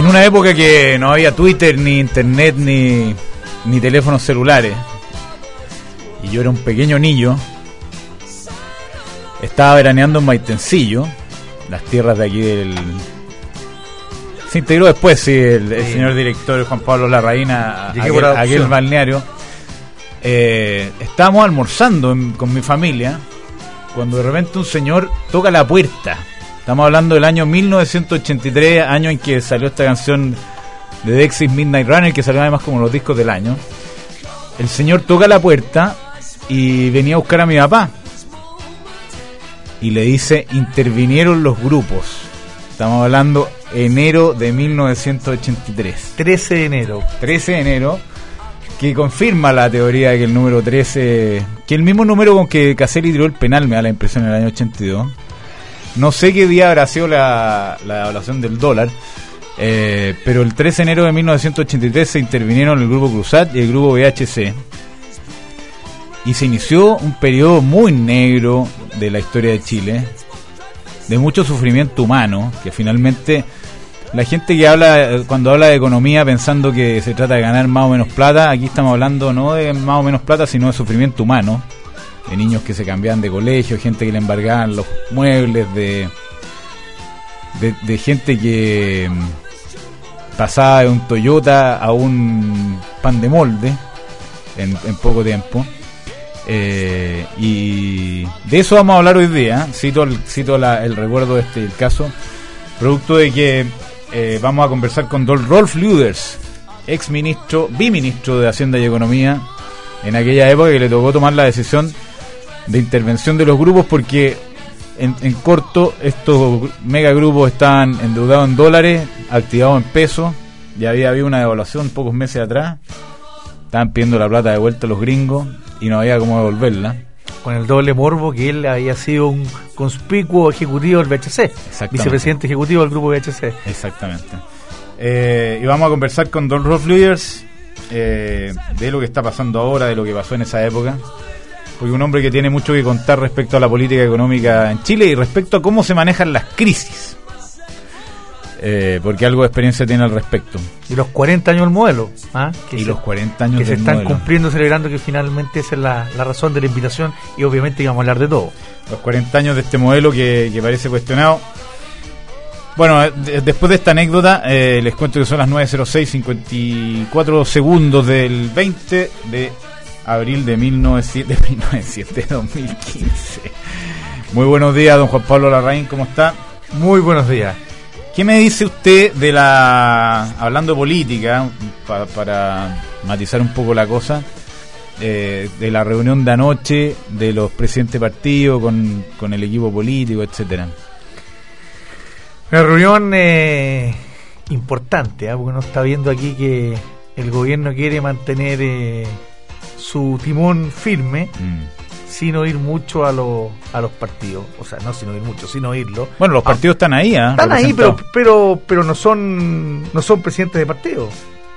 En una época que no había Twitter, ni internet, ni teléfonos celulares, y yo era un pequeño niño, estaba veraneando en Maitencillo, las tierras de aquí del... Se integró después, sí, el señor director Juan Pablo Larraín a aquel balneario. Estábamos almorzando con mi familia, cuando de repente un señor toca la puerta. Estamos hablando del año 1983, año en que salió esta canción de Dexys Midnight Runner, que salió además como los discos del año. El señor toca la puerta y venía a buscar a mi papá. Y le dice, intervinieron los grupos. Estamos hablando enero de 1983. 13 de enero. 13 de enero, que confirma la teoría de que el número 13, que el mismo número con que Caselli tiró el penal, me da la impresión, en el año 82. No sé qué día habrá sido la evaluación del dólar, pero el 13 de enero de 1983 se intervinieron el grupo Cruzat y el grupo VHC. Y se inició un periodo muy negro de la historia de Chile, de mucho sufrimiento humano, que finalmente la gente que habla, cuando habla de economía pensando que se trata de ganar más o menos plata, aquí estamos hablando no de más o menos plata, sino de sufrimiento humano, de niños que se cambiaban de colegio, gente que le embargaban los muebles, de gente que pasaba de un Toyota a un pan de molde en poco tiempo. Y de eso vamos a hablar hoy día. Cito el recuerdo de el caso, producto de que vamos a conversar con don Rolf Lüders, ex ministro, biministro de Hacienda y Economía, en aquella época que le tocó tomar la decisión de intervención de los grupos, porque en corto estos megagrupos estaban endeudados en dólares, activados en pesos, ya había habido una devaluación pocos meses atrás, estaban pidiendo la plata de vuelta a los gringos y no había cómo devolverla. Con el doble morbo que él había sido un conspicuo ejecutivo del VHC, vicepresidente ejecutivo del grupo VHC. Exactamente. Y vamos a conversar con don Rolf Lüders de lo que está pasando ahora, de lo que pasó en esa época, porque un hombre que tiene mucho que contar respecto a la política económica en Chile y respecto a cómo se manejan las crisis, porque algo de experiencia tiene al respecto. Y los 40 años del modelo, los 40 años que del se están modelo, cumpliendo, celebrando, que finalmente esa es la razón de la invitación, y obviamente íbamos a hablar de todo. Los 40 años de este modelo que parece cuestionado. Bueno, después de esta anécdota, les cuento que son las 9:06, 54 segundos del 20 de abril de 2015. Muy buenos días, don Juan Pablo Larraín, ¿cómo está? Muy buenos días. ¿Qué me dice usted de hablando de política, para matizar un poco la cosa, de la reunión de anoche de los presidentes de partido con el equipo político, etcétera? Una reunión importante, porque uno está viendo aquí que el gobierno quiere mantener su timón firme, sin oír mucho a los partidos, o sea, no sin oír mucho, sin oírlo. Bueno, los partidos están ahí, están ahí, pero no son presidentes de partido.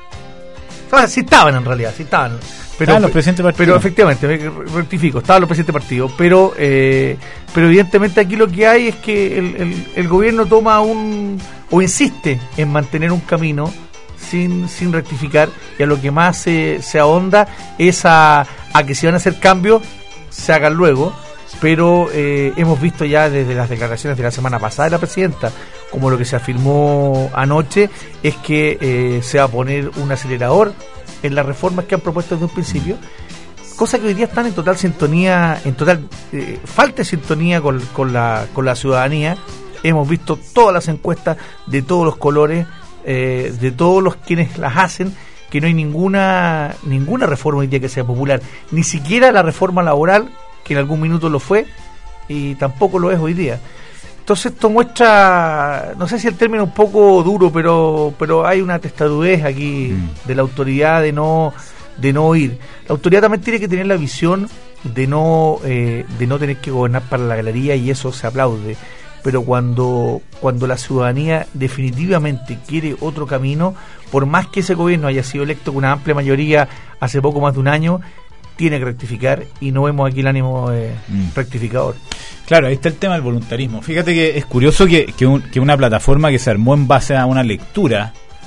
O sea, sí estaban en realidad, sí estaban. Estaban los presidentes de partido. Pero efectivamente, me rectifico, estaban los presidentes de partido, pero evidentemente aquí lo que hay es que el gobierno toma o insiste en mantener un camino sin rectificar, y a lo que más se ahonda es a que si van a hacer cambios se hagan luego, pero hemos visto ya desde las declaraciones de la semana pasada de la presidenta, como lo que se afirmó anoche, es que se va a poner un acelerador en las reformas que han propuesto desde un principio, cosa que hoy día están en total sintonía, falta de sintonía con la ciudadanía. Hemos visto todas las encuestas de todos los colores, de todos los quienes las hacen, que no hay ninguna reforma hoy día que sea popular, ni siquiera la reforma laboral, que en algún minuto lo fue, y tampoco lo es hoy día. Entonces esto muestra, no sé si el término es un poco duro, pero hay una testadudez aquí de la autoridad de no oír. La autoridad también tiene que tener la visión de no tener que gobernar para la galería, y eso se aplaude. Pero cuando la ciudadanía definitivamente quiere otro camino, por más que ese gobierno haya sido electo con una amplia mayoría hace poco más de un año, tiene que rectificar, y no vemos aquí el ánimo rectificador. Claro, ahí está el tema del voluntarismo. Fíjate que es curioso que una plataforma que se armó en base a una lectura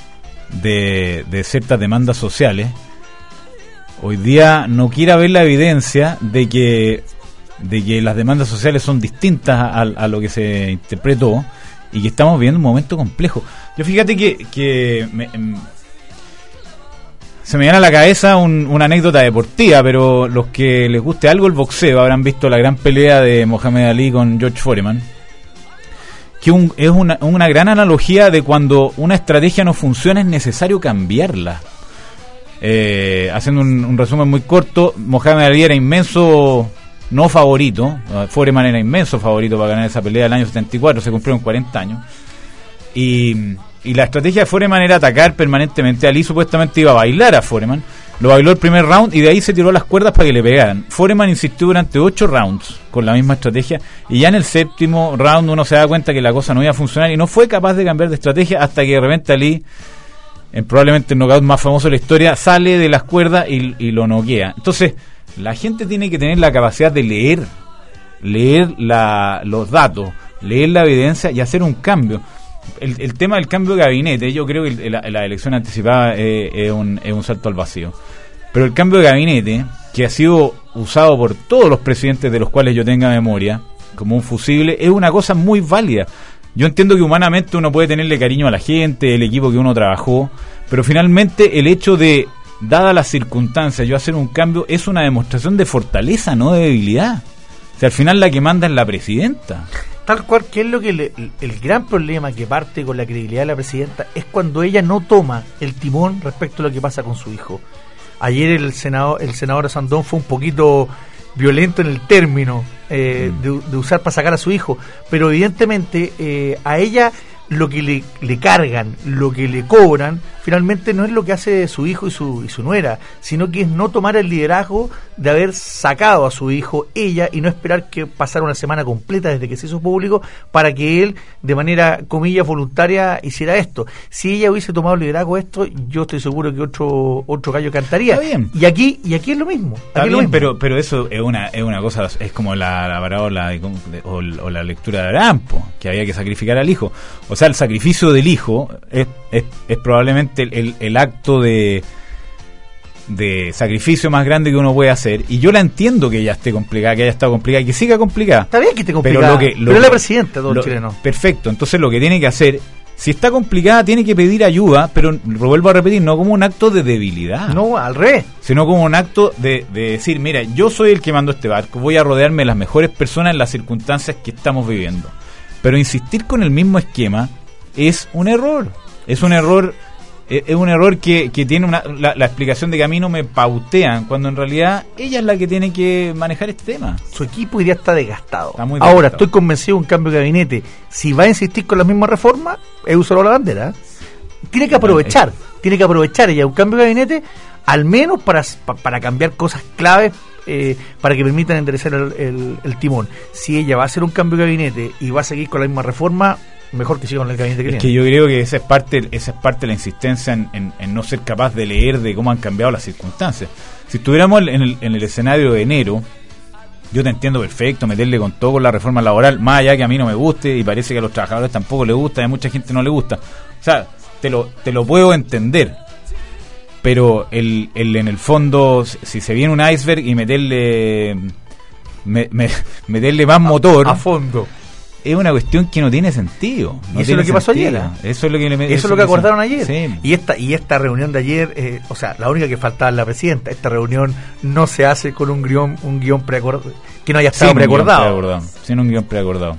de ciertas demandas sociales, hoy día no quiera ver la evidencia de que las demandas sociales son distintas a lo que se interpretó y que estamos viviendo un momento complejo. Yo fíjate que se me viene a la cabeza una anécdota deportiva, pero los que les guste algo el boxeo habrán visto la gran pelea de Mohamed Ali con George Foreman, que es una gran analogía de cuando una estrategia no funciona es necesario cambiarla. Haciendo un resumen muy corto, Mohamed Ali era inmenso no favorito, Foreman era inmenso favorito para ganar esa pelea del año 74, se cumplieron 40 años, y la estrategia de Foreman era atacar permanentemente. Ali supuestamente iba a bailar a Foreman, lo bailó el primer round y de ahí se tiró las cuerdas para que le pegaran. Foreman insistió durante 8 rounds con la misma estrategia, y ya en el séptimo round uno se da cuenta que la cosa no iba a funcionar y no fue capaz de cambiar de estrategia hasta que de repente Ali, en probablemente el knockout más famoso de la historia, sale de las cuerdas y lo noquea. Entonces la gente tiene que tener la capacidad de leer los datos, leer la evidencia y hacer un cambio. El tema del cambio de gabinete, yo creo que la elección anticipada es un salto al vacío, pero el cambio de gabinete, que ha sido usado por todos los presidentes de los cuales yo tenga memoria como un fusible, es una cosa muy válida. Yo entiendo que humanamente uno puede tenerle cariño a la gente, el equipo que uno trabajó, pero finalmente el hecho de, dadas las circunstancias, yo hacer un cambio es una demostración de fortaleza, no de debilidad. O sea, al final la que manda es la presidenta. Tal cual, que es lo que el gran problema que parte con la credibilidad de la presidenta es cuando ella no toma el timón respecto a lo que pasa con su hijo. Ayer el senador Sandón fue un poquito violento en el término de usar para sacar a su hijo, pero evidentemente a ella lo que le cargan, lo que le cobran, finalmente no es lo que hace su hijo y su nuera, sino que es no tomar el liderazgo de haber sacado a su hijo ella y no esperar que pasara una semana completa desde que se hizo público para que él, de manera, comillas, voluntaria, hiciera esto. Si ella hubiese tomado el liderazgo de esto, yo estoy seguro que otro gallo cantaría. Está bien. Y aquí es lo mismo. Está bien, pero eso es una cosa, es como la parábola o la lectura de Abraham, que había que sacrificar al hijo. O sea, el sacrificio del hijo es probablemente el acto de sacrificio más grande que uno puede hacer, y yo la entiendo que ella esté complicada, que haya estado complicada y que siga complicada. Está bien que esté complicada, pero es la presidenta de todos los chilenos. Perfecto, entonces lo que tiene que hacer, si está complicada, tiene que pedir ayuda, pero lo vuelvo a repetir, no como un acto de debilidad. No, al revés. Sino como un acto de decir, mira, yo soy el que mando este barco, voy a rodearme de las mejores personas en las circunstancias que estamos viviendo. Pero insistir con el mismo esquema es un error. Es un error que tiene la explicación de que a mí no me pautean, cuando en realidad ella es la que tiene que manejar este tema. Su equipo ya está desgastado. Está muy desgastado. Ahora, estoy convencido de un cambio de gabinete. Si va a insistir con la misma reforma, es usar la bandera. Tiene que aprovechar ella un cambio de gabinete, al menos para cambiar cosas claves, para que permitan enderezar el timón. Si ella va a hacer un cambio de gabinete y va a seguir con la misma reforma, mejor que siga con el gabinete que tiene. Es que yo creo que esa es parte de la insistencia en no ser capaz de leer de cómo han cambiado las circunstancias. Si estuviéramos en el escenario de enero, yo te entiendo perfecto, meterle con todo con la reforma laboral, más allá que a mí no me guste y parece que a los trabajadores tampoco les gusta, y a mucha gente no le gusta. O sea, te lo puedo entender, pero en el fondo, si se viene un iceberg y meterle más motor a fondo, es una cuestión que no tiene sentido. Y eso es lo que pasó ayer. Eso es lo que acordaron ayer. Sí. Y esta reunión de ayer, o sea, la única que faltaba es la presidenta. Esta reunión no se hace con un guión preacordado, que no haya estado preacordado. Sin un guión preacordado.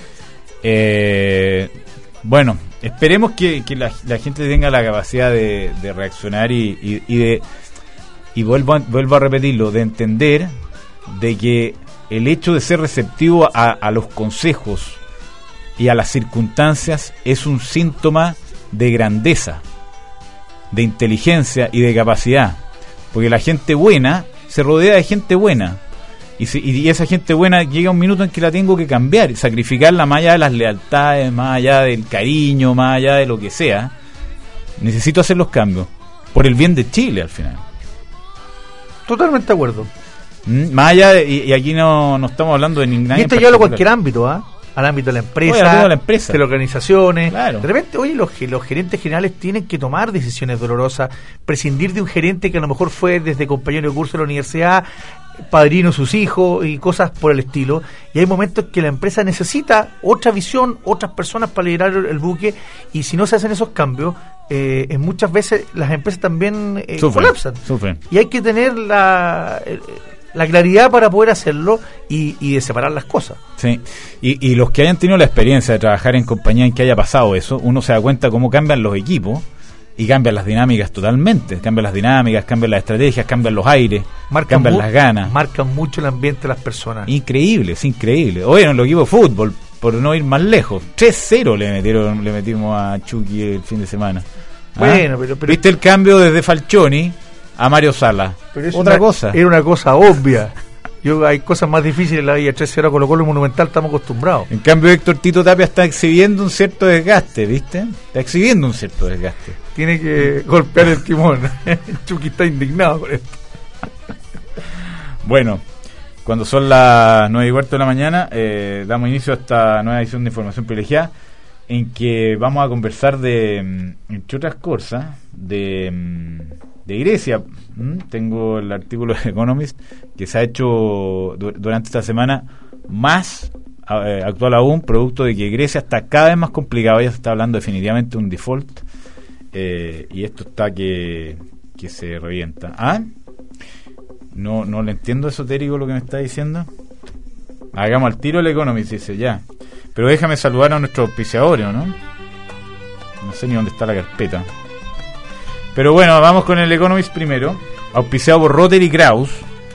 Bueno, esperemos que la gente tenga la capacidad de reaccionar y vuelvo a repetirlo, de entender de que el hecho de ser receptivo a los consejos y a las circunstancias es un síntoma de grandeza, de inteligencia y de capacidad, porque la gente buena se rodea de gente buena, y esa gente buena llega un minuto en que la tengo que cambiar, sacrificarla más allá de las lealtades, más allá del cariño, más allá de lo que sea. Necesito hacer los cambios por el bien de Chile al final. Totalmente de acuerdo. Más allá y aquí no estamos hablando de ninguna. Y esto ya lo cualquier ámbito, al ámbito de la empresa, oye, a la empresa, de las organizaciones. Claro. De repente, oye, los gerentes generales tienen que tomar decisiones dolorosas, prescindir de un gerente que a lo mejor fue desde compañero de curso de la universidad, padrino de sus hijos y cosas por el estilo, y hay momentos que la empresa necesita otra visión, otras personas para liderar el buque, y si no se hacen esos cambios, en muchas veces las empresas también colapsan. Sufren. Y hay que tener la claridad para poder hacerlo y de separar las cosas. Sí, y los que hayan tenido la experiencia de trabajar en compañía en que haya pasado eso, uno se da cuenta cómo cambian los equipos y cambian las dinámicas totalmente. Cambian las dinámicas, cambian las estrategias, cambian los aires, cambian las ganas. Marcan mucho el ambiente de las personas. Increíble, es increíble. Oye, en el equipo de fútbol, por no ir más lejos, 3-0 le metimos a Chucky el fin de semana. Bueno, pero ¿viste el cambio desde Falcioni a Mario Sala? Otra cosa. Era una cosa obvia. Hay cosas más difíciles en la vida. 3-0 a Colo-Colo Monumental, estamos acostumbrados. En cambio, Héctor Tito Tapia está exhibiendo un cierto desgaste, ¿viste? Está exhibiendo un cierto desgaste. Tiene que golpear el timón. Chucky está indignado con esto. Bueno, cuando son las 9:15 de la mañana, damos inicio a esta nueva edición de Información Privilegiada, en que vamos a conversar de, entre otras cosas, de Grecia. Tengo el artículo de Economist que se ha hecho durante esta semana más actual aún, producto de que Grecia está cada vez más complicado. Ya se está hablando definitivamente de un default, y esto está que se revienta. No le entiendo esotérico lo que me está diciendo. Hagamos al tiro el Economist, dice ya. Pero déjame saludar a nuestros auspiciadores, ¿no? No sé ni dónde está la carpeta. Pero bueno, vamos con el Economist primero, auspiciado por Rotary Kraus.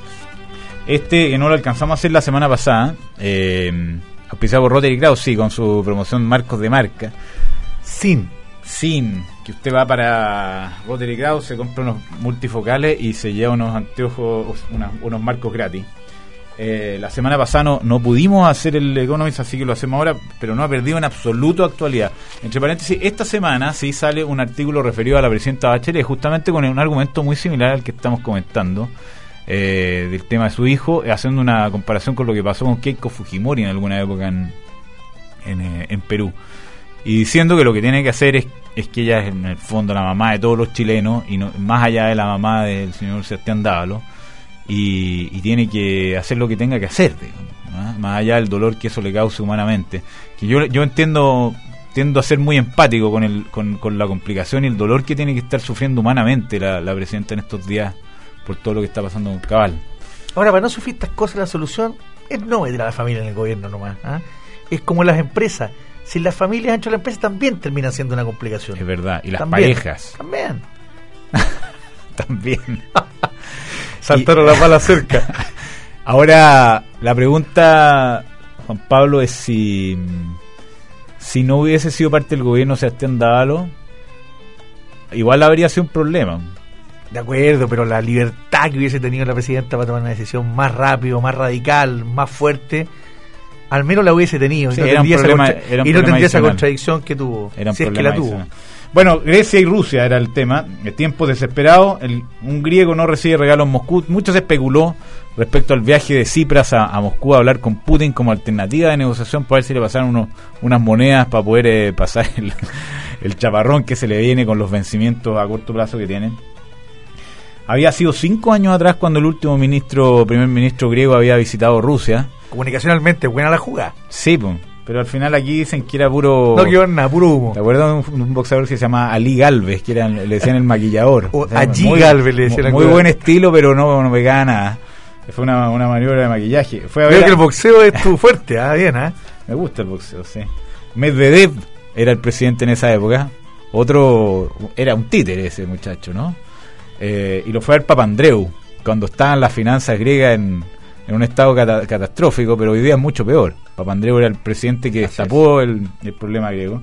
Que no lo alcanzamos a hacer la semana pasada, auspiciado por Rotary Kraus, sí, con su promoción Marcos de Marca. Sin, que usted va para Rotary Kraus, se compra unos multifocales y se lleva unos anteojos, unos marcos gratis. La semana pasada no pudimos hacer el Economist, así que lo hacemos ahora, pero no ha perdido en absoluto actualidad. Entre paréntesis, esta semana sí sale un artículo referido a la presidenta Bachelet, justamente con un argumento muy similar al que estamos comentando, del tema de su hijo, haciendo una comparación con lo que pasó con Keiko Fujimori en alguna época en Perú, y diciendo que lo que tiene que hacer es que ella es en el fondo la mamá de todos los chilenos, y no, más allá de la mamá del señor Sebastián Dávalo, y tiene que hacer lo que tenga que hacer, digamos, más allá del dolor que eso le cause humanamente. Que yo tiendo a ser muy empático con la complicación y el dolor que tiene que estar sufriendo humanamente la presidenta en estos días por todo lo que está pasando con Cabal. Ahora, para no sufrir estas cosas, la solución es no meter a la familia en el gobierno nomás. Es como las empresas. Si las familias dentro de la empresa también terminan siendo una complicación. Es verdad, y las también, parejas también saltaron la bala cerca. Ahora, la pregunta, Juan Pablo, es si no hubiese sido parte del gobierno Sebastián Dávalo, igual habría sido un problema. De acuerdo, pero la libertad que hubiese tenido la presidenta para tomar una decisión más rápido, más radical, más fuerte, al menos la hubiese tenido. Sí, y no tendría esa contradicción que tuvo, si es que la tuvo. Bueno, Grecia y Rusia era el tema. Tiempos desesperados. Un griego no recibe regalos en Moscú. Mucho se especuló respecto al viaje de Tsipras a Moscú a hablar con Putin como alternativa de negociación para ver si le pasaron unas monedas para poder pasar el chaparrón que se le viene con los vencimientos a corto plazo que tienen. Había sido 5 años atrás cuando el último primer ministro griego había visitado Rusia. Comunicacionalmente buena la jugada. Sí, pues. Pero al final aquí dicen que era puro... No quedó nada, puro humo. ¿Te acuerdas de un boxeador que se llama Ali Galvez, que le decían el maquillador? Allí Galvez le decían. Muy buen estilo, pero no pegaba nada. Fue una maniobra de maquillaje. Creo que el boxeo es tu fuerte, bien, Me gusta el boxeo, sí. Medvedev era el presidente en esa época. Otro... Era un títere ese muchacho, ¿no? Y lo fue a ver Papandreou, cuando estaban las finanzas griegas en un estado catastrófico, pero hoy día es mucho peor. Papandreou era el presidente que destapó el problema griego.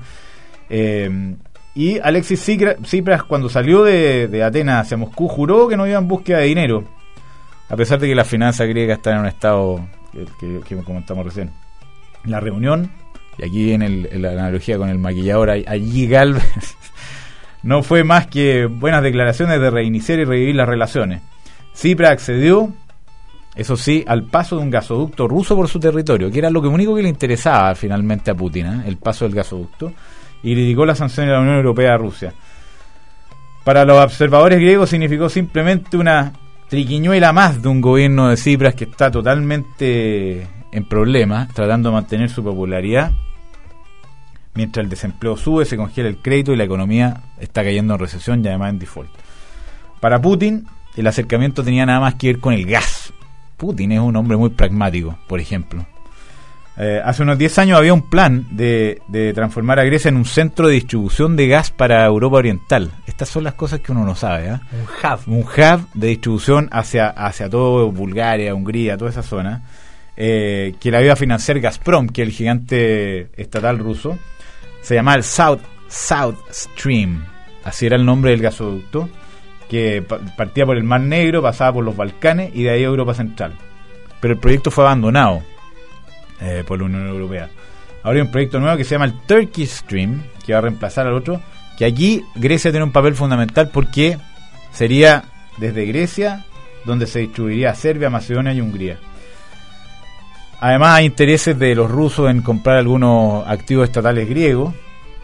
Y Alexis Tsipras, cuando salió de Atenas hacia Moscú, juró que no iba en búsqueda de dinero, a pesar de que las finanzas griegas están en un estado que comentamos recién. La reunión, y aquí viene la analogía con el maquillador allí Galvez, no fue más que buenas declaraciones de reiniciar y revivir las relaciones. Tsipras accedió Eso sí, al paso de un gasoducto ruso por su territorio, que era lo único que le interesaba finalmente a Putin, el paso del gasoducto, y criticó las sanciones de la Unión Europea a Rusia. Para los observadores griegos significó simplemente una triquiñuela más de un gobierno de Tsipras que está totalmente en problemas, tratando de mantener su popularidad, mientras el desempleo sube, se congela el crédito y la economía está cayendo en recesión y además en default. Para Putin, el acercamiento tenía nada más que ver con el gas. Putin es un hombre muy pragmático, por ejemplo. Hace unos 10 años había un plan de transformar a Grecia en un centro de distribución de gas para Europa Oriental. Estas son las cosas que uno no sabe, ¿eh? Un hub de distribución hacia todo Bulgaria, Hungría, toda esa zona, que la iba a financiar Gazprom, que es el gigante estatal ruso. Se llamaba el South Stream, así era el nombre del gasoducto, que partía por el Mar Negro, pasaba por los Balcanes y de ahí a Europa Central. Pero el proyecto fue abandonado por la Unión Europea. Ahora hay un proyecto nuevo que se llama el Turkish Stream, que va a reemplazar al otro, que aquí Grecia tiene un papel fundamental porque sería desde Grecia donde se distribuiría a Serbia, Macedonia y Hungría. Además hay intereses de los rusos en comprar algunos activos estatales griegos,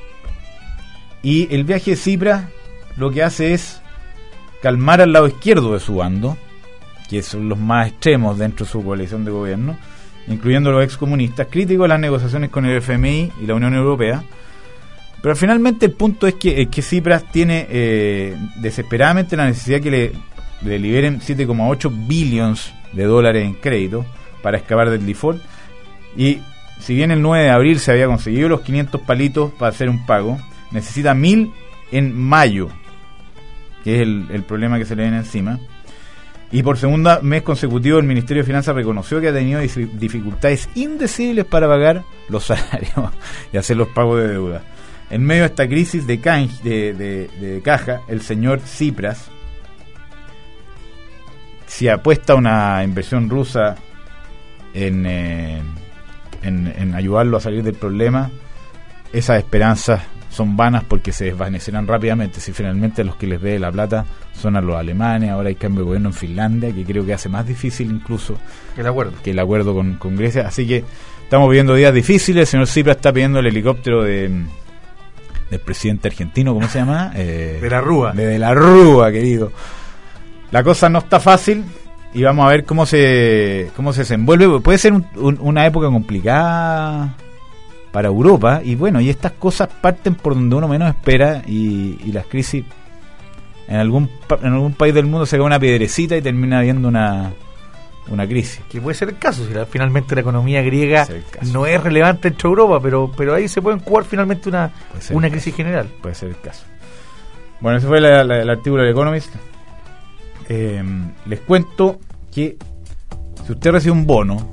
y el viaje de Tsipras lo que hace es calmar al lado izquierdo de su bando, que son los más extremos dentro de su coalición de gobierno, incluyendo los excomunistas, críticos de las negociaciones con el FMI y la Unión Europea. Pero finalmente el punto es que Tsipras tiene desesperadamente la necesidad que le liberen 7,8 billones de dólares en crédito para escapar del default, y si bien el 9 de abril se había conseguido los 500 palitos para hacer un pago, necesita 1.000 en mayo, que es el problema que se le viene encima. Y por segundo mes consecutivo el Ministerio de Finanzas reconoció que ha tenido dificultades indecibles para pagar los salarios y hacer los pagos de deuda. En medio de esta crisis de caja, el señor Tsipras, si apuesta a una inversión rusa en ayudarlo a salir del problema, esas esperanzas son vanas porque se desvanecerán rápidamente si finalmente los que les dé la plata son a los alemanes. Ahora hay cambio de gobierno en Finlandia, que creo que hace más difícil incluso que el acuerdo con Grecia. Así que estamos viviendo días difíciles. El señor Tsipras está pidiendo el helicóptero del presidente argentino, ¿cómo se llama? De la Rúa. De la Rúa, querido. La cosa no está fácil y vamos a ver cómo se desenvuelve. Puede ser una época complicada para Europa, y bueno, y estas cosas parten por donde uno menos espera, y las crisis en algún país del mundo se cae una piedrecita y termina habiendo una crisis. Que puede ser el caso, si finalmente la economía griega no es relevante entre Europa, pero ahí se pueden jugar finalmente una crisis general. Puede ser el caso. Bueno, ese fue el artículo del Economist. Les cuento que si usted recibe un bono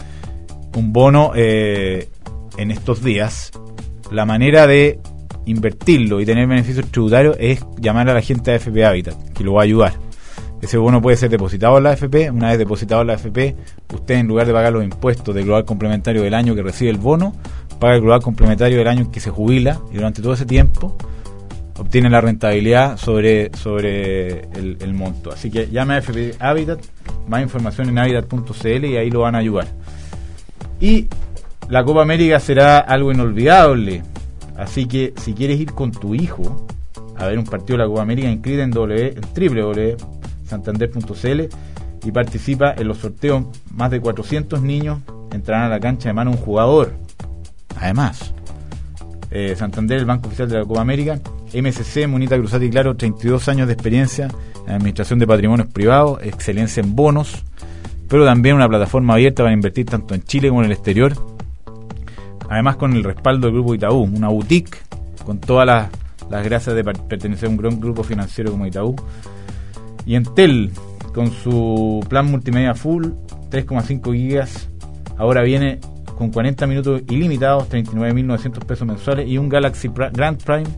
en estos días, la manera de invertirlo y tener beneficios tributarios es llamar a la gente de AFP Habitat, que lo va a ayudar. Ese bono puede ser depositado en la AFP. Una vez depositado en la AFP, usted, en lugar de pagar los impuestos del global complementario del año que recibe el bono, paga el global complementario del año en que se jubila, y durante todo ese tiempo obtiene la rentabilidad sobre el monto. Así que llame a AFP Habitat, más información en habitat.cl, y ahí lo van a ayudar. Y la Copa América será algo inolvidable, así que si quieres ir con tu hijo a ver un partido de la Copa América, inscríbete en www.santander.cl y participa en los sorteos. Más de 400 niños entrarán a la cancha de mano un jugador. Además, Santander, el banco oficial de la Copa América. MSC, Munita Cruzati Claro, 32 años de experiencia en administración de patrimonios privados, excelencia en bonos, pero también una plataforma abierta para invertir tanto en Chile como en el exterior. Además, con el respaldo del Grupo Itaú, una boutique con todas las gracias de pertenecer a un gran grupo financiero como Itaú. Y Entel, con su plan multimedia full, 3,5 gigas, ahora viene con 40 minutos ilimitados, 39.900 pesos mensuales, y un Galaxy Grand Prime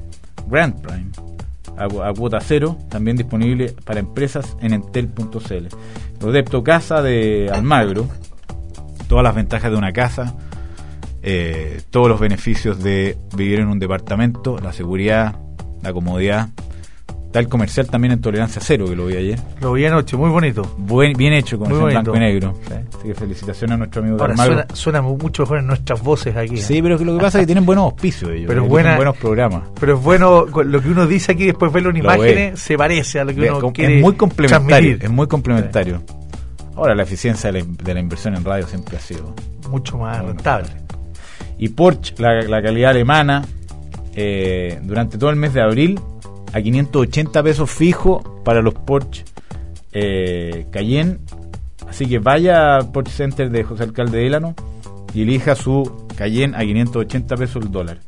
a cuota cero, también disponible para empresas en entel.cl. Rodepto Casa de Almagro, todas las ventajas de una casa, todos los beneficios de vivir en un departamento, la seguridad, la comodidad, está el comercial también en Tolerancia Cero, que lo vi ayer. Lo vi anoche, muy bonito. Bien hecho, con muy ese bonito. Blanco y negro. ¿Sí? Así que felicitaciones a nuestro amigo Ahora Almagro. suena mucho mejor en nuestras voces aquí. Sí, pero lo que pasa es que tienen buenos auspicios ellos. Pero tienen buenos programas. Pero es bueno, lo que uno dice aquí, después verlo en imágenes, se parece a lo que uno quiere. Es muy complementario. transmitir. Es muy complementario. Ahora, la eficiencia de la inversión en radio siempre ha sido mucho más rentable. Y Porsche, la calidad alemana, durante todo el mes de abril, a 580 pesos fijo para los Porsche Cayenne. Así que vaya a Porsche Center de José Alcalde Delano y elija su Cayenne a 580 pesos el dólar.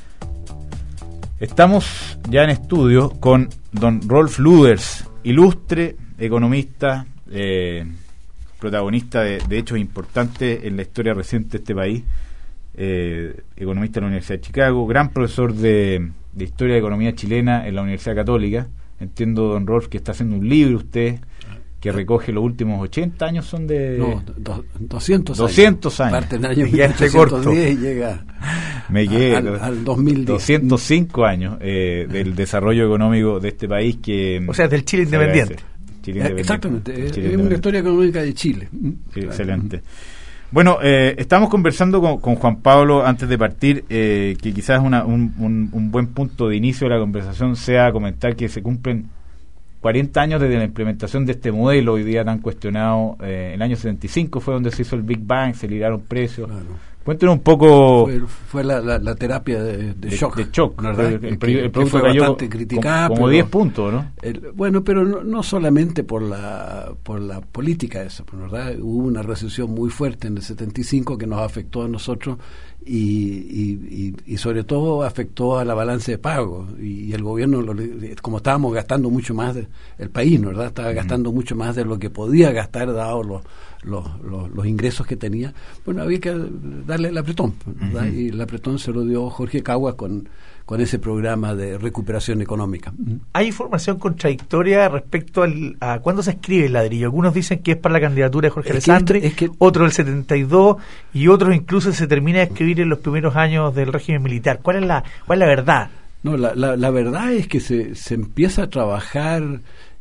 Estamos ya en estudio con don Rolf Luders, ilustre economista, protagonista de hechos importantes en la historia reciente de este país, economista de la Universidad de Chicago, gran profesor de Historia de Economía Chilena en la Universidad Católica. Entiendo, don Rolf, que está haciendo un libro usted que recoge los últimos 80 años, son de... No, 200 años. 200 años. Parte del año Y este corto. 1810 y llega Me quedé al 2010. 205 años del desarrollo económico de este país que... O sea, del Chile independiente. Chile independiente. Exactamente, Chile es una historia económica de Chile. Sí, excelente. Bueno, estamos conversando con Juan Pablo antes de partir, que quizás un buen punto de inicio de la conversación sea comentar que se cumplen 40 años desde la implementación de este modelo hoy día tan cuestionado. El año 75 fue donde se hizo el Big Bang, se ligaron precios. Claro. Cuéntenos un poco... Fue la terapia de shock. De shock, ¿verdad? El que producto fue cayó bastante criticada. como 10 puntos, ¿no? Bueno, pero no solamente por la política esa, ¿verdad? Hubo una recesión muy fuerte en el 75 que nos afectó a nosotros y sobre todo afectó a la balanza de pago y el gobierno, como estábamos gastando mucho más, el país, ¿no? ¿Verdad? Estaba gastando mucho más de lo que podía gastar dado los ingresos que tenía. Bueno, había que darle el apretón, ¿verdad? Y el apretón se lo dio Jorge Caguas con ese programa de recuperación económica. Hay información contradictoria respecto a cuándo se escribe el ladrillo. Algunos dicen que es para la candidatura de Jorge Alessandri, otros el 72 y otros incluso se termina de escribir en los primeros años del régimen militar. ¿Cuál es la verdad? No, la verdad es que se empieza a trabajar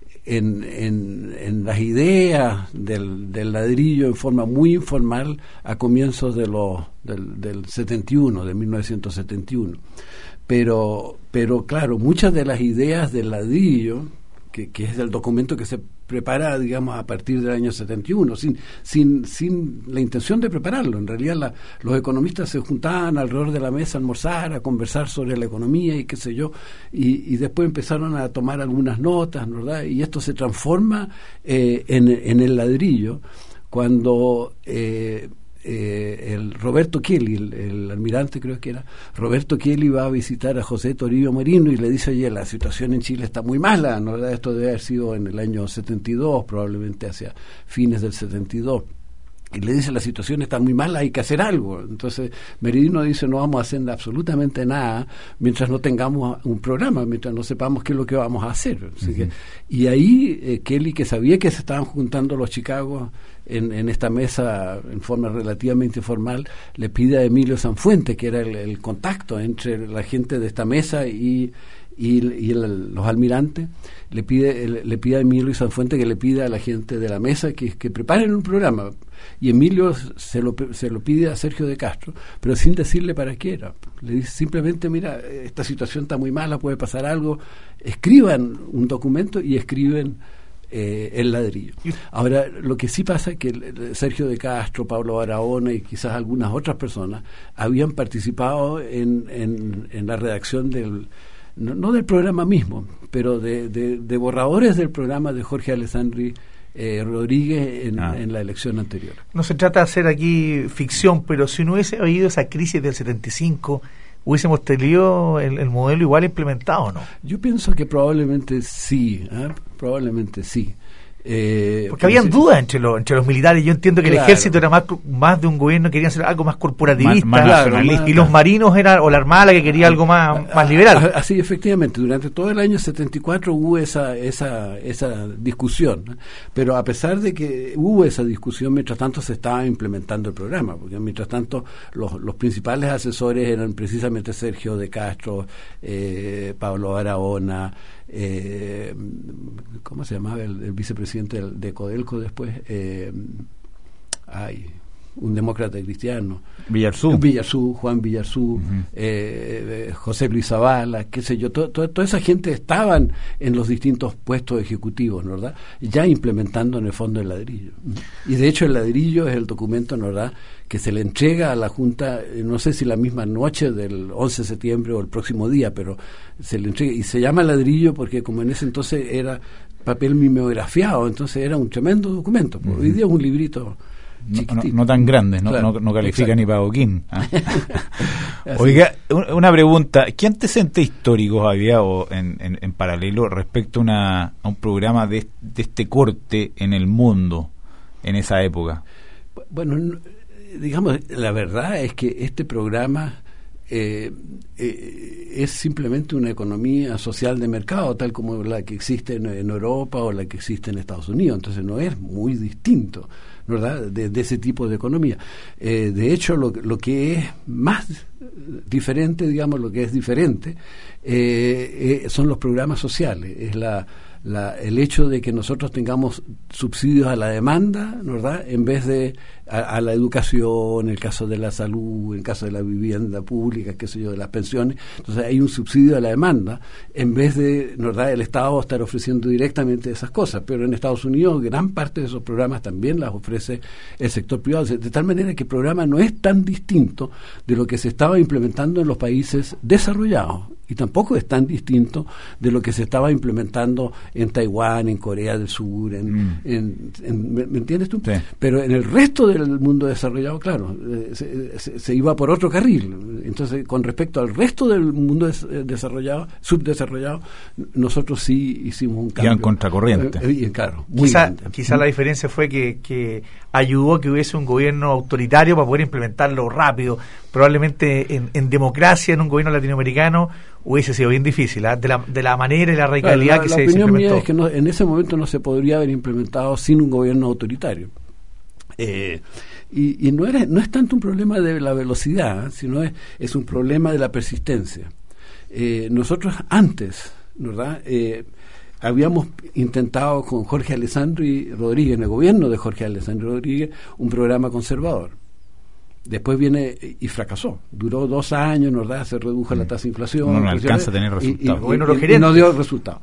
en las ideas del ladrillo en forma muy informal a comienzos del 71, de 1971. Pero claro, muchas de las ideas del ladrillo, que es el documento que se prepara, digamos, a partir del año 71, sin la intención de prepararlo. En realidad los economistas se juntaban alrededor de la mesa a almorzar, a conversar sobre la economía y qué sé yo, y después empezaron a tomar algunas notas, ¿verdad? Y esto se transforma en el ladrillo cuando... el Roberto Kelly, el almirante creo que era, Roberto Kelly va a visitar a José Toribio Merino y le dice: oye, la situación en Chile está muy mala, ¿no? Esto debe haber sido en el año 72, probablemente hacia fines del 72. Y le dice: la situación está muy mala, hay que hacer algo. Entonces Merino dice: no vamos a hacer absolutamente nada mientras no tengamos un programa, mientras no sepamos qué es lo que vamos a hacer. Así que, y ahí Kelly, que sabía que se estaban juntando los Chicago en esta mesa en forma relativamente formal, le pide a Emilio Sanfuentes, que era el contacto entre la gente de esta mesa y los almirantes, le pide a Emilio Sanfuentes que le pida a la gente de la mesa que preparen un programa. Y Emilio se lo pide a Sergio de Castro, pero sin decirle para qué era. Le dice simplemente: mira, esta situación está muy mala, puede pasar algo, escriban un documento, y escriben el ladrillo. Ahora, lo que sí pasa es que Sergio de Castro, Pablo Barahona y quizás algunas otras personas habían participado en la redacción no del programa mismo, pero de borradores del programa de Jorge Alessandri Rodríguez en la elección anterior. No se trata de hacer aquí ficción, pero si no hubiese habido esa crisis del 75, hubiésemos tenido el modelo igual implementado, ¿no? Yo pienso que probablemente sí, probablemente sí. Porque habían dudas entre los militares. Yo entiendo que el ejército era más de un gobierno, querían ser algo más corporativista, y los marinos eran, o la armada, la que quería algo más liberal. Así, efectivamente, durante todo el año 74 hubo esa discusión, ¿no? Pero a pesar de que hubo esa discusión, mientras tanto se estaba implementando el programa, porque mientras tanto los principales asesores eran precisamente Sergio de Castro, Pablo Barahona, ¿cómo se llamaba el vicepresidente de Codelco después? Un demócrata cristiano, Villarzú, Juan Villarzú, José Blizabala, qué sé yo, toda esa gente estaban en los distintos puestos ejecutivos, ¿no? ¿Verdad? Ya implementando en el fondo el ladrillo. Y de hecho el ladrillo es el documento, ¿no? ¿Verdad?, que se le entrega a la Junta, no sé si la misma noche del 11 de septiembre o el próximo día, pero se le entrega, y se llama ladrillo porque como en ese entonces era papel mimeografiado, entonces era un tremendo documento. Hoy día es un librito no tan grandes, claro, no califica exacto. ni para Boquín. Oiga, una pregunta, ¿qué antecedentes históricos había en paralelo respecto a un programa de este corte en el mundo en esa época? Bueno, digamos, la verdad es que este programa es simplemente una economía social de mercado, tal como la que existe en Europa o la que existe en Estados Unidos, entonces no es muy distinto, ¿verdad?, de ese tipo de economía. De hecho, lo que es más diferente, digamos, lo que es diferente son los programas sociales, es el hecho de que nosotros tengamos subsidios a la demanda, ¿verdad?, en vez de a la educación, en el caso de la salud, en el caso de la vivienda pública, qué sé yo, de las pensiones. Entonces hay un subsidio a la demanda en vez de, ¿verdad?, el Estado estar ofreciendo directamente esas cosas. Pero en Estados Unidos gran parte de esos programas también las ofrece el sector privado, de tal manera que el programa no es tan distinto de lo que se estaba implementando en los países desarrollados, y tampoco es tan distinto de lo que se estaba implementando en Taiwán, en Corea del Sur, ¿me entiendes tú? Sí. Pero en el resto del mundo desarrollado, claro, se iba por otro carril. Entonces, con respecto al resto del mundo subdesarrollado, nosotros sí hicimos un cambio. Iban contracorriente. Claro, muy grande. Quizá la diferencia fue que ayudó a que hubiese un gobierno autoritario para poder implementarlo rápido. Probablemente en democracia, en un gobierno latinoamericano, hubiese sido bien difícil, ¿eh? de la manera y la radicalidad que se implementó. La opinión mía es que en ese momento no se podría haber implementado sin un gobierno autoritario. Y no es tanto un problema de la velocidad, sino es un problema de la persistencia. Nosotros antes, ¿verdad?, habíamos intentado con Jorge Alessandri Rodríguez, en el gobierno de Jorge Alessandri Rodríguez, un programa conservador. Después viene y fracasó. Duró 2 años, ¿verdad?, se redujo la tasa de inflación. No alcanza a tener resultados. Y no dio resultados.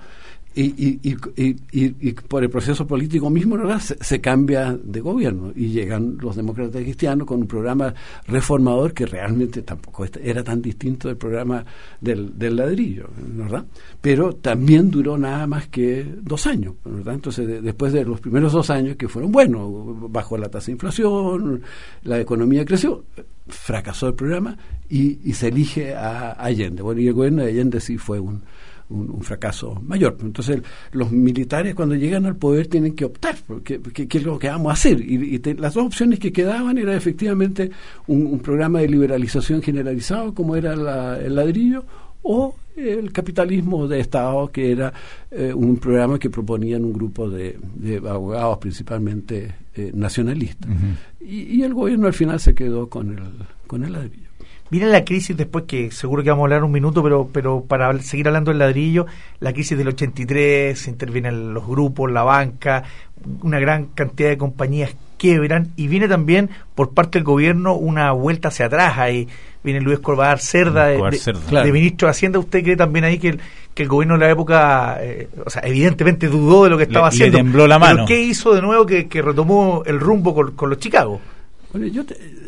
Y por el proceso político mismo, ¿verdad?, se cambia de gobierno y llegan los demócratas cristianos con un programa reformador que realmente tampoco era tan distinto del programa del ladrillo, ¿verdad? Pero también duró nada más que 2 años, ¿verdad? Entonces, después de los primeros 2 años, que fueron buenos, bajó la tasa de inflación, la economía creció, fracasó el programa y se elige a Allende. Bueno, y el gobierno de Allende sí fue un fracaso mayor. Entonces los militares cuando llegan al poder tienen que optar qué es lo que vamos a hacer, y las 2 opciones que quedaban era efectivamente un programa de liberalización generalizado como era el ladrillo, o el capitalismo de Estado, que era un programa que proponían un grupo de abogados principalmente nacionalistas. Y el gobierno al final se quedó con el ladrillo. Viene la crisis después, que seguro que vamos a hablar un minuto, pero para seguir hablando del ladrillo, la crisis del 83, se intervienen los grupos, la banca, una gran cantidad de compañías quiebran, y viene también por parte del gobierno una vuelta hacia atrás. Ahí viene Luis Escobar Cerda, de ministro de Hacienda. ¿Usted cree también ahí que el gobierno de la época, evidentemente dudó de lo que estaba haciendo? Le tembló la mano. ¿Pero qué hizo de nuevo que retomó el rumbo con los Chicago? Bueno, yo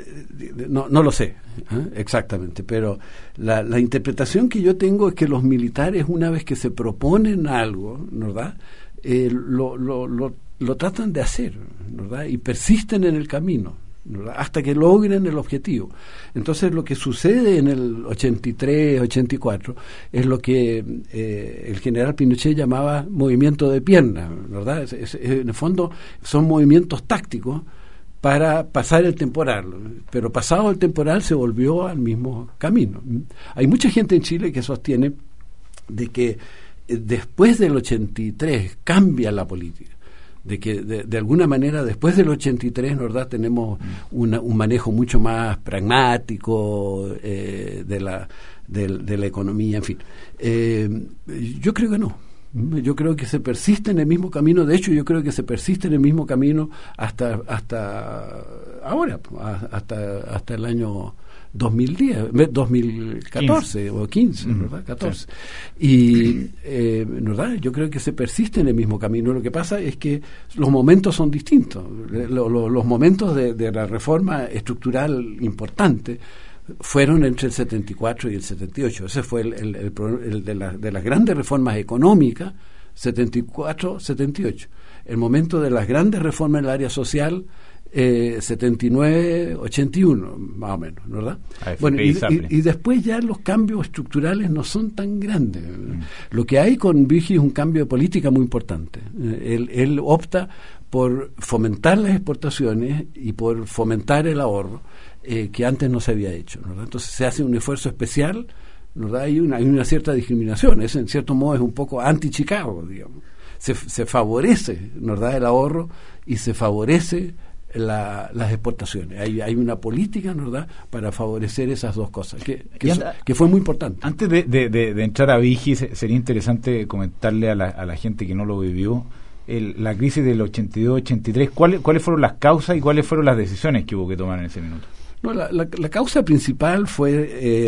no lo sé exactamente, pero la interpretación que yo tengo es que los militares, una vez que se proponen algo, ¿verdad?, lo tratan de hacer, ¿verdad?, y persisten en el camino. ¿verdad?, hasta que logren el objetivo. Entonces lo que sucede en el 83, 84 es lo que el general Pinochet llamaba movimiento de pierna, ¿verdad? En el fondo son movimientos tácticos para pasar el temporal, pero pasado el temporal se volvió al mismo camino. Hay mucha gente en Chile que sostiene de que después del 83 cambia la política, de que de alguna manera después del 83, ¿verdad?, tenemos un manejo mucho más pragmático de la economía, en fin. Yo creo que no. Yo creo que se persiste en el mismo camino. De hecho, yo creo que se persiste en el mismo camino hasta ahora, hasta el año 2010, 2014 15. O 15, ¿verdad? 14. Sí. Y, ¿verdad?, yo creo que se persiste en el mismo camino. Lo que pasa es que los momentos son distintos. Los momentos de la reforma estructural importante fueron entre el 74 y el 78. Ese fue el de las grandes reformas económicas, 74-78. El momento de las grandes reformas en el área social, 79-81, más o menos, ¿verdad? Bueno, y después ya los cambios estructurales no son tan grandes. Lo que hay con Vigil es un cambio de política muy importante. Él opta por fomentar las exportaciones y por fomentar el ahorro, que antes no se había hecho, ¿verdad? Entonces se hace un esfuerzo especial, ¿verdad? Hay una cierta discriminación, eso en cierto modo es un poco anti-Chicago, digamos. Se favorece, ¿verdad?, el ahorro y se favorece las exportaciones. Hay una política, ¿verdad?, para favorecer esas dos cosas, que fue muy importante. Antes de entrar a Vigi, sería interesante comentarle a la gente que no lo vivió, la crisis del 82-83, ¿cuáles fueron las causas y cuáles fueron las decisiones que hubo que tomar en ese minuto? No, la causa principal fue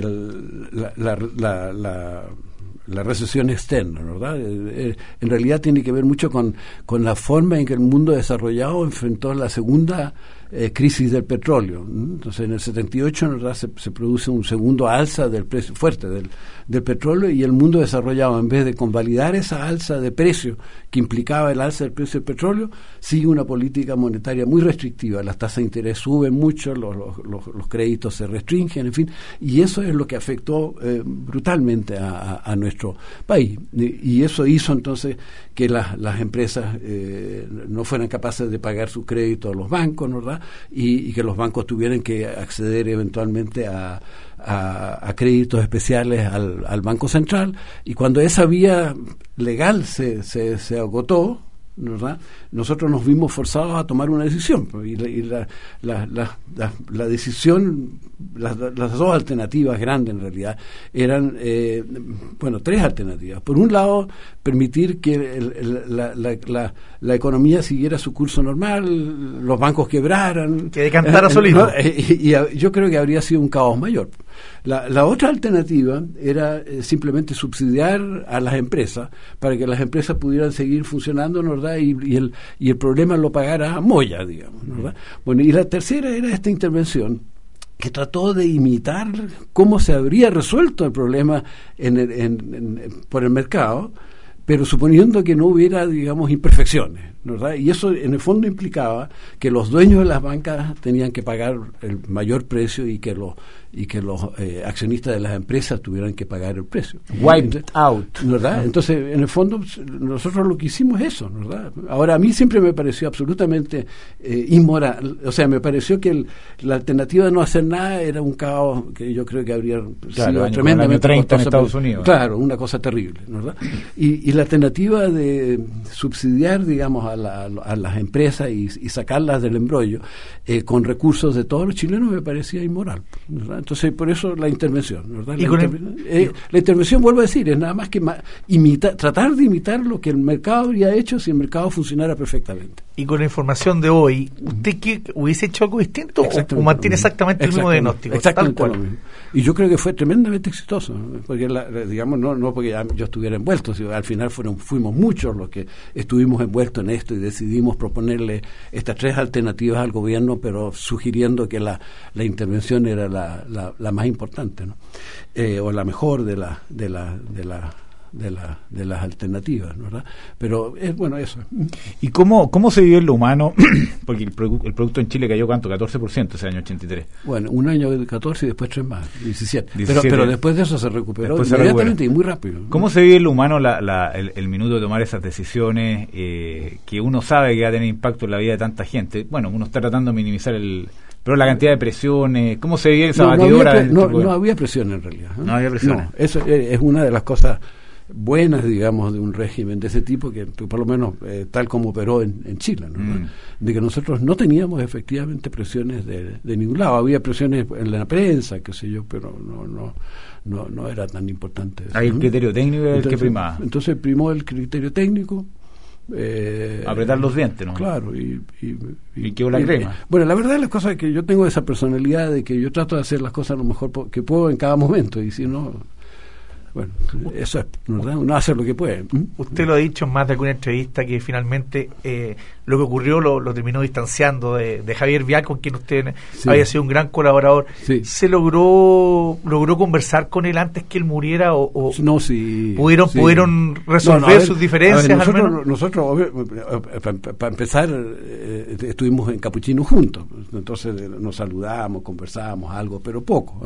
la recesión externa, ¿verdad? En realidad tiene que ver mucho con la forma en que el mundo desarrollado enfrentó la segunda crisis del petróleo. Entonces, en el 78, ¿verdad?, se produce un segundo alza del precio fuerte del petróleo, y el mundo desarrollado, en vez de convalidar esa alza de precio que implicaba el alza del precio del petróleo, sigue una política monetaria muy restrictiva. Las tasas de interés suben mucho, los créditos se restringen, en fin, y eso es lo que afectó brutalmente a nuestro país. Y eso hizo entonces que las empresas no fueran capaces de pagar sus créditos a los bancos, ¿verdad?, y que los bancos tuvieran que acceder eventualmente a créditos especiales al Banco Central, y cuando esa vía legal se agotó, ¿verdad?, nosotros nos vimos forzados a tomar una decisión, y la decisión, las dos alternativas grandes en realidad eran, tres alternativas. Por un lado, permitir que la economía siguiera su curso normal, los bancos quebraran, que decantara solito, y yo creo que habría sido un caos mayor. La otra alternativa era simplemente subsidiar a las empresas para que las empresas pudieran seguir funcionando, ¿verdad?, y el problema lo pagara Moya, digamos, ¿verdad? Bueno, y la tercera era esta intervención que trató de imitar cómo se habría resuelto el problema por el mercado, pero suponiendo que no hubiera, digamos, imperfecciones, ¿verdad? Y eso en el fondo implicaba que los dueños de las bancas tenían que pagar el mayor precio y que los accionistas de las empresas tuvieran que pagar el precio. Wiped out, ¿verdad? Entonces, en el fondo, nosotros lo que hicimos es eso, ¿verdad? Ahora, a mí siempre me pareció absolutamente inmoral. O sea, me pareció que la alternativa de no hacer nada era un caos que yo creo que habría sido tremendamente costoso en Estados Unidos. Claro, una cosa terrible, ¿verdad? Y la alternativa de subsidiar, digamos, a las empresas y sacarlas del embrollo con recursos de todos los chilenos me parecía inmoral, ¿verdad? Entonces, por eso la intervención, ¿verdad? La intervención, vuelvo a decir, es nada más que tratar de imitar lo que el mercado habría hecho si el mercado funcionara perfectamente. Y con la información de hoy, ¿usted qué hubiese hecho algo distinto o mantiene exactamente el mismo diagnóstico? Exactamente lo mismo. Y yo creo que fue tremendamente exitoso, porque digamos, no porque yo estuviera envuelto, sino al final fuimos muchos los que estuvimos envueltos en esto y decidimos proponerle estas tres alternativas al gobierno, pero sugiriendo que la intervención era la más importante, ¿no? O la mejor de las las alternativas, ¿verdad? Pero es bueno eso. ¿Y cómo se vive en lo humano? Porque el producto en Chile cayó, ¿cuánto? 14% ese año 83. Bueno, un año de 14 y después 3 más, 17. 17. Pero después de eso se recuperó inmediatamente y muy rápido. ¿Cómo se vive en lo humano el minuto de tomar esas decisiones que uno sabe que va a tener impacto en la vida de tanta gente? Bueno, uno está tratando de minimizar pero la cantidad de presiones, ¿cómo se vive esa batidora? No había presión en realidad. No había presión. No, eso es una de las cosas buenas, digamos, de un régimen de ese tipo, que por lo menos tal como operó en Chile, ¿no? De que nosotros no teníamos efectivamente presiones de ningún lado. Había presiones en la prensa, qué sé yo, pero no era tan importante eso. Ahí el criterio técnico es el que primaba. Entonces primó el criterio técnico. Apretar los dientes, ¿no? Claro, y quedó la crema. Bueno, la verdad de las cosas es que yo tengo esa personalidad de que yo trato de hacer las cosas lo mejor que puedo en cada momento, y si no, bueno, eso es, ¿verdad? Uno hace lo que puede. Usted lo ha dicho en más de alguna entrevista, que finalmente lo que ocurrió lo terminó distanciando de Javier Vial, con quien usted había sido un gran colaborador. Sí. ¿Se logró conversar con él antes que él muriera o no, sí, pudieron resolver sus diferencias? Nosotros para empezar, estuvimos en Capuchino juntos, entonces nos saludamos, conversábamos algo, pero poco.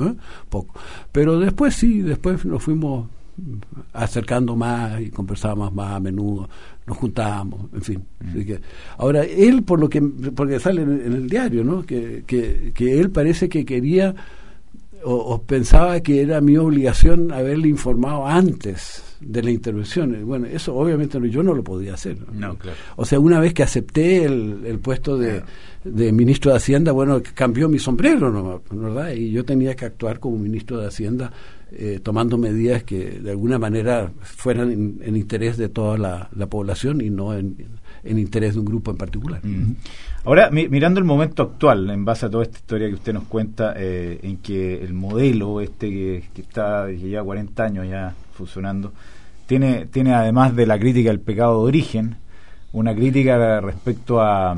Pero después nos fuimos acercando más y conversábamos más a menudo, nos juntábamos, en fin. Así que, ahora, él, porque sale en el diario, ¿no? Que él parece que quería o pensaba que era mi obligación haberle informado antes de la intervención. Bueno, eso obviamente yo no lo podía hacer. No, claro. O sea, una vez que acepté el puesto de ministro de Hacienda, bueno, cambió mi sombrero, ¿no? ¿Verdad? Y yo tenía que actuar como ministro de Hacienda, tomando medidas que de alguna manera fueran en interés de toda la población y no en interés de un grupo en particular. Ahora, mirando el momento actual, en base a toda esta historia que usted nos cuenta, en que el modelo que lleva 40 años ya funcionando, tiene además de la crítica al pecado de origen, una crítica respecto a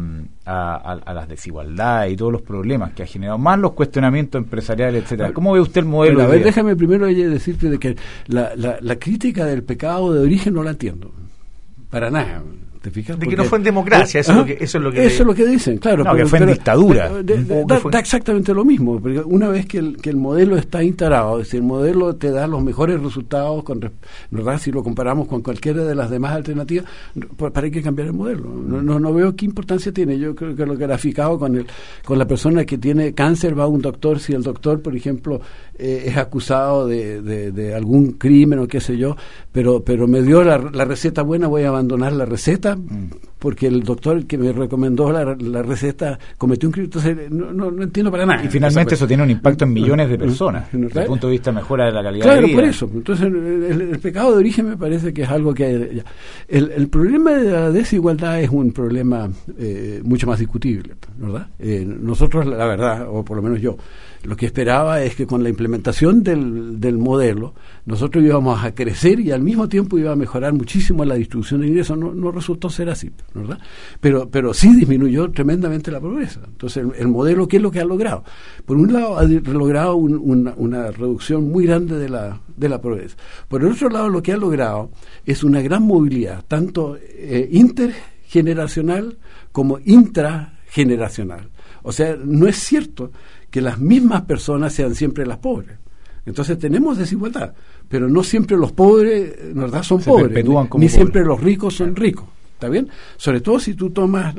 las desigualdades y todos los problemas que ha generado, más los cuestionamientos empresariales, etcétera. ¿Cómo ve usted el modelo? Bueno, a ver, déjame primero decirte de que la crítica del pecado de origen no la entiendo para nada. ¿Te fijas? De que no fue en democracia, eso es lo que dicen, claro. No, que fue en dictadura. Da exactamente lo mismo, porque una vez que el modelo está integrado, es decir, el modelo te da los mejores resultados, ¿verdad? Si lo comparamos con cualquiera de las demás alternativas, ¿para qué cambiar el modelo? No veo qué importancia tiene. Yo creo que lo graficado con la persona que tiene cáncer va a un doctor, si el doctor, por ejemplo, es acusado de algún crimen o qué sé yo, pero me dio la receta buena, voy a abandonar la receta porque el doctor que me recomendó la receta cometió un crimen. Entonces no entiendo para nada. Y finalmente eso tiene un impacto en millones de personas desde el punto de vista de mejora de la calidad de vida. Claro, por eso. Entonces el pecado de origen me parece que es algo que el problema de la desigualdad es un problema mucho más discutible, ¿verdad? Nosotros, la verdad, o por lo menos yo, lo que esperaba es que con la implementación del modelo nosotros íbamos a crecer y al mismo tiempo iba a mejorar muchísimo la distribución de ingresos. No resultó ser así, ¿verdad? Pero sí disminuyó tremendamente la pobreza. Entonces el modelo, ¿qué es lo que ha logrado? Por un lado ha logrado una reducción muy grande de la pobreza. Por el otro lado, lo que ha logrado es una gran movilidad, tanto intergeneracional como intrageneracional. O sea, no es cierto que las mismas personas sean siempre las pobres. Entonces tenemos desigualdad, pero no siempre los pobres, ¿verdad?, son pobres, ni siempre los ricos son ricos, ¿está bien? Sobre todo si tú tomas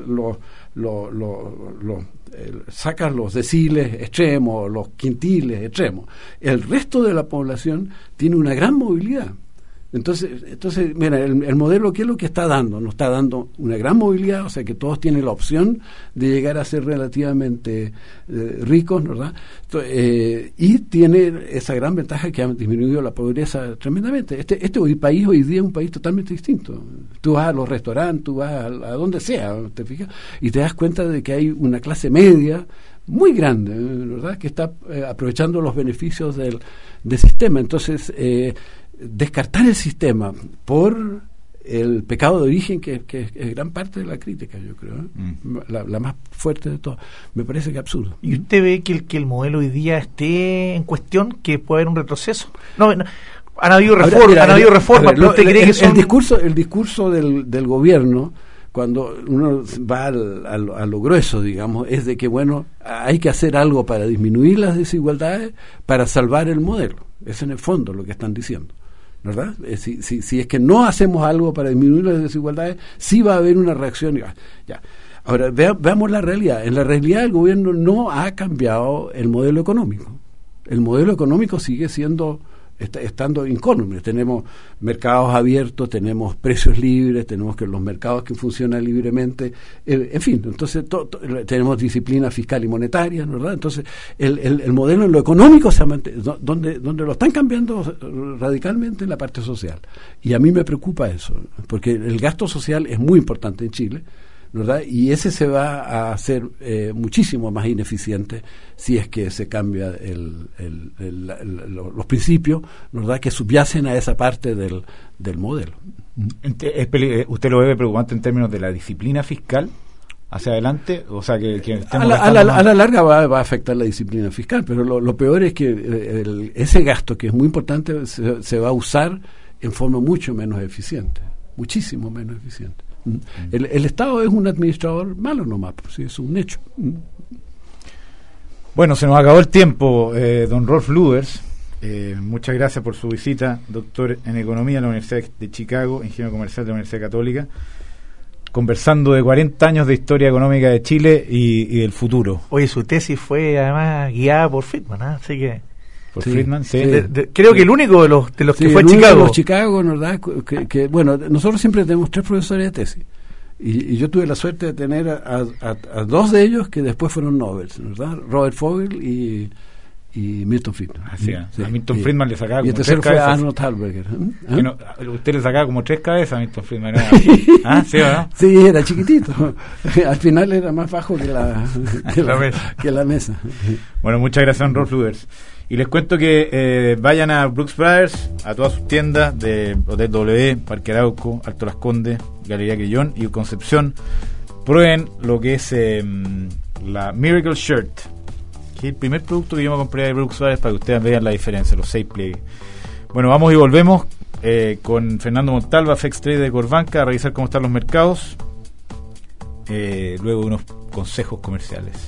sacas los deciles extremos, los quintiles extremos. El resto de la población tiene una gran movilidad. Entonces, mira, el modelo, ¿qué es lo que está dando? Nos está dando una gran movilidad, o sea que todos tienen la opción de llegar a ser relativamente ricos, ¿verdad? Y tiene esa gran ventaja que ha disminuido la pobreza tremendamente. Este país hoy día es un país totalmente distinto. Tú vas a los restaurantes, tú vas a donde sea, ¿te fijas? Y te das cuenta de que hay una clase media muy grande, ¿verdad?, que está aprovechando los beneficios del sistema. Entonces, descartar el sistema por el pecado de origen, que es gran parte de la crítica, yo creo, la más fuerte de todas, me parece que es absurdo. ¿Y usted ve que el modelo hoy día esté en cuestión, que puede haber un retroceso? No, Han habido reformas, pero ¿usted cree que son...? El discurso del gobierno, cuando uno va a lo grueso, digamos, es de que, bueno, hay que hacer algo para disminuir las desigualdades, para salvar el modelo. Es en el fondo lo que están diciendo, ¿verdad? Si es que no hacemos algo para disminuir las desigualdades, sí va a haber una reacción. Ya. Ahora, veamos la realidad. En la realidad, el gobierno no ha cambiado el modelo económico. El modelo económico sigue estando incólume. Tenemos mercados abiertos, tenemos precios libres, tenemos los mercados que funcionan libremente, en fin, entonces tenemos disciplina fiscal y monetaria, ¿verdad? Entonces el modelo en lo económico donde lo están cambiando radicalmente en la parte social, y a mí me preocupa eso, porque el gasto social es muy importante en Chile, ¿verdad? Y ese se va a hacer muchísimo más ineficiente si es que se cambia los principios, ¿verdad?, que subyacen a esa parte del modelo. ¿Usted lo ve preocupante en términos de la disciplina fiscal hacia adelante? O sea, que a la larga va a afectar la disciplina fiscal, pero lo peor es que ese gasto, que es muy importante, se va a usar en forma mucho menos eficiente, muchísimo menos eficiente. El Estado es un administrador malo nomás, pues, sí, es un hecho. Bueno, se nos acabó el tiempo, don Rolf Luthers. Muchas gracias por su visita, doctor en Economía en la Universidad de Chicago, ingeniero comercial de la Universidad Católica, conversando de 40 años de historia económica de Chile y del futuro. Oye, su tesis fue además guiada por Friedman, ¿eh? Así que... Por Friedman, sí. Creo que el único de los que fue a Chicago. Chicago, ¿verdad? Que, bueno, nosotros siempre tenemos 3 profesores de tesis. Y yo tuve la suerte de tener a 2 de ellos que después fueron Nobel, ¿verdad? Robert Fogel y Milton Friedman. Así es. A Milton Friedman le sacaba como 3 cabezas. Y el tercero fue Arnold Thalberger. Usted le sacaba como 3 cabezas a Milton Friedman. ¿Sí o no? Sí, era chiquitito. Al final era más bajo que la mesa. Bueno, muchas gracias, don Rolf Luthers. Y les cuento que vayan a Brooks Brothers, a todas sus tiendas de Hotel W, Parque Arauco, Alto Las Condes, Galería Crillón y Concepción. Prueben lo que es la Miracle Shirt, que es el primer producto que yo me compré de Brooks Brothers, para que ustedes vean la diferencia, los 6 pliegues. Bueno, vamos y volvemos con Fernando Montalva, FX Trade de Corbanca, a revisar cómo están los mercados, luego unos consejos comerciales.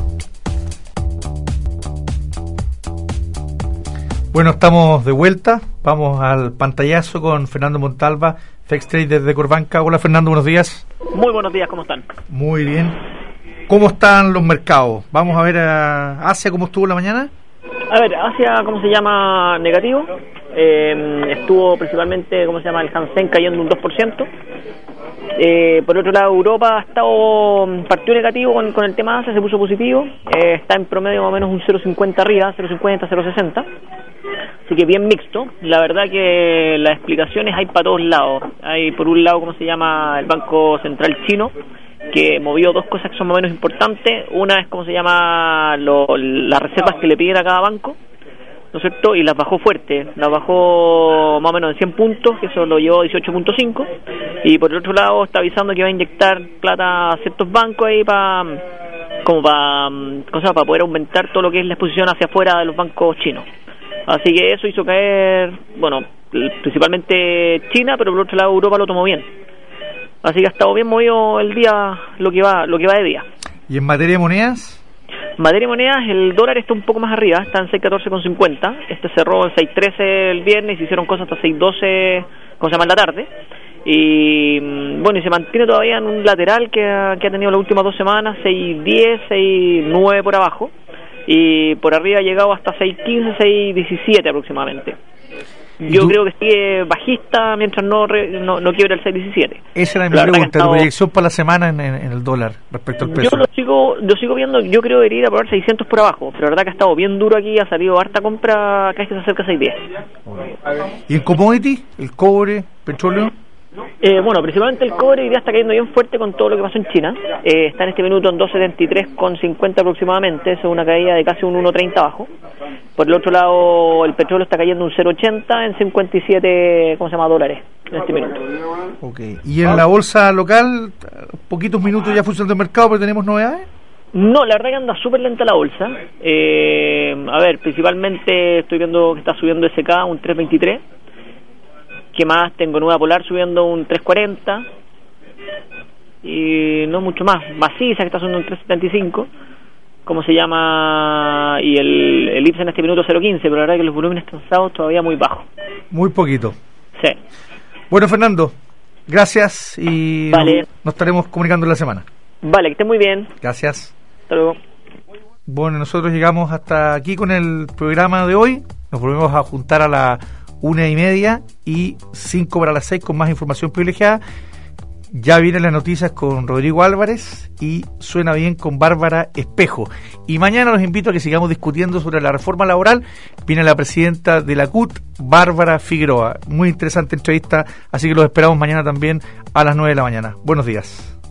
Bueno, estamos de vuelta. Vamos al pantallazo con Fernando Montalva, FX Trade desde Corbanca. Hola, Fernando, buenos días. Muy buenos días, ¿cómo están? Muy bien. ¿Cómo están los mercados? Vamos a ver a Asia, ¿cómo estuvo la mañana? A ver, Asia, ¿cómo se llama? Negativo. Estuvo principalmente, ¿cómo se llama? El Hansen cayendo un 2%. Por otro lado, Europa ha estado partido negativo con el tema Asia, se puso positivo. Está en promedio más o menos un 0,50 arriba, 0,50, 0,60. Así que bien mixto. La verdad que las explicaciones hay para todos lados. Hay por un lado, ¿cómo se llama? El Banco Central Chino, que movió 2 cosas que son más o menos importantes. Una es, ¿cómo se llama? Las reservas que le piden a cada banco, ¿no es cierto? Y las bajó fuerte, las bajó más o menos en 100 puntos, que eso lo llevó a 18.5. Y por el otro lado está avisando que va a inyectar plata a ciertos bancos ahí para poder aumentar todo lo que es la exposición hacia afuera de los bancos chinos. Así que eso hizo caer, bueno, principalmente China, pero por el otro lado Europa lo tomó bien. Así que ha estado bien movido el día, lo que va de día. ¿Y en materia de monedas? En materia de monedas, el dólar está un poco más arriba, está en 6.14,50. Cerró en 6.13 el viernes, hicieron cosas hasta 6.12, ¿cómo se llama?, en la tarde. Y bueno, y se mantiene todavía en un lateral que ha tenido las últimas 2 semanas, 6.10, 6.9 por abajo. Y por arriba ha llegado hasta 6.15, 6.17 aproximadamente. Yo creo que sigue bajista mientras no quiebre el 6.17. Esa era mi pregunta, tu proyección para la semana en el dólar respecto al peso. Yo lo sigo viendo, yo creo que debería ir a probar 600 por abajo, pero la verdad que ha estado bien duro aquí, ha salido harta compra, acá es que se acerca a 6.10. ¿Y en commodity? ¿El cobre, petróleo? Bueno, principalmente el cobre hoy día está cayendo bien fuerte con todo lo que pasó en China. Está en este minuto en 2.73,50 aproximadamente, eso es una caída de casi un 1.30 abajo. Por el otro lado, el petróleo está cayendo un 0.80 en 57, ¿cómo se llama?, dólares en este minuto. Okay. ¿Y en la bolsa local, poquitos minutos ya funcionando el mercado, pero tenemos novedades? No, la verdad que anda súper lenta la bolsa. A ver, principalmente estoy viendo que está subiendo SK un 3.23. ¿Qué más? Tengo Nueva Polar subiendo un 3.40. Y no mucho más. Maciza que está subiendo un 3.75. ¿Cómo se llama? Y el IPSA en este minuto 0.15, pero la verdad que los volúmenes transados todavía muy bajos. Muy poquito. Sí. Bueno, Fernando, gracias y vale. nos estaremos comunicando en la semana. Vale, que estés muy bien. Gracias. Hasta luego. Bueno, nosotros llegamos hasta aquí con el programa de hoy. Nos volvemos a juntar a las 1:30 y 5 para las 6 con más información privilegiada. Ya vienen las noticias con Rodrigo Álvarez y Suena Bien con Bárbara Espejo. Y mañana los invito a que sigamos discutiendo sobre la reforma laboral. Viene la presidenta de la CUT, Bárbara Figueroa. Muy interesante entrevista, así que los esperamos mañana también a las 9 de la mañana. Buenos días.